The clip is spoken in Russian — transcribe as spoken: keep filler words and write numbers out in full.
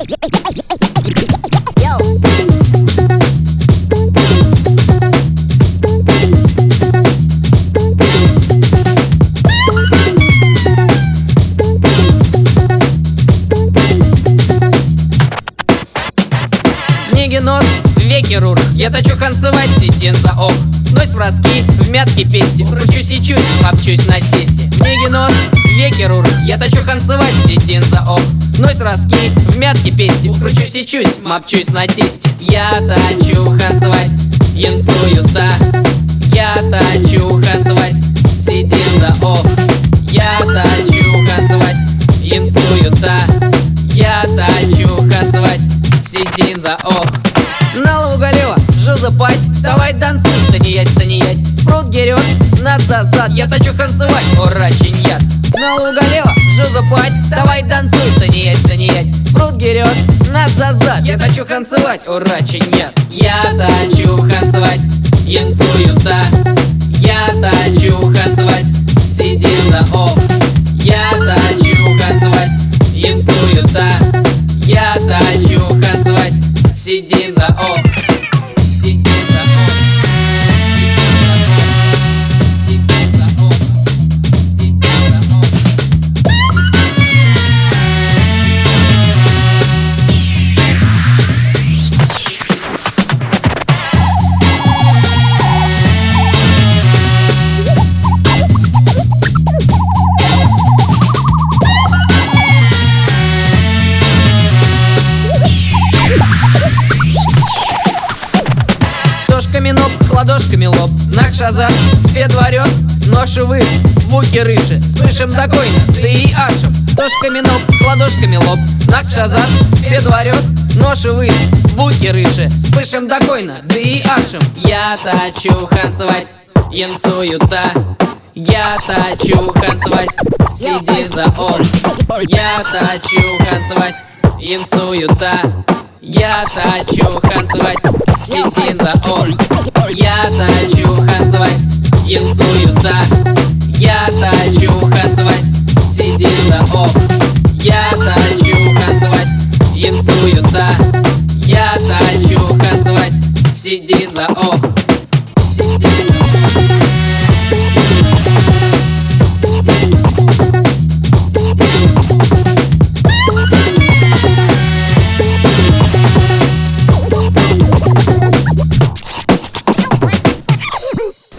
Нос, веки рур, я точу танцевать, сиден за ох. Нось в роски, в мятке пести, кручусь и чусь, попчусь на тесте. В неге нос, веки рур, я точу танцевать, сиден за ох. Нось в роски, в мятке пести, кручусь и чусь, попчусь на тесте. Я точу танцевать, янцую-та. Я точу танцевать, сиден за ох. Я точу танцевать, янцую-та. Я точу танцевать, сидин за ох. На лугалева, жозапать, давай танцуй, станиять, станиять. Пруд герет, над зазад, я точу танцевать, ура, чиньят. На лугалева, жозапать, давай танцуй, станиять, станиять. Пруд герет, над зазад, я точу танцевать, ура, чиньят. Я точу танцевать, янцую-та. Я точу танцевать, сидин за ох. Я точу танцевать, янцую-та. Я точу танцевать, сидин за ох. Сидин за ох. Сидин за ох. Сидин за ох. Ног, ладошками лоб, накшазан, педварет, ноши вы, буки рыши, спышем докойно, ты и ашем. Тошками ног, ладошками лоб, накшазан, педварет, ноши вы, буки рыши, спышем докойно, да и ашем. Я точу танцевать, янцую-та. Я точу танцевать, сидин за ох. Я точу танцевать, янцую-та. Я точу танцевать, сидин за ох. Я точу танцевать, янцую-та. Я точу танцевать.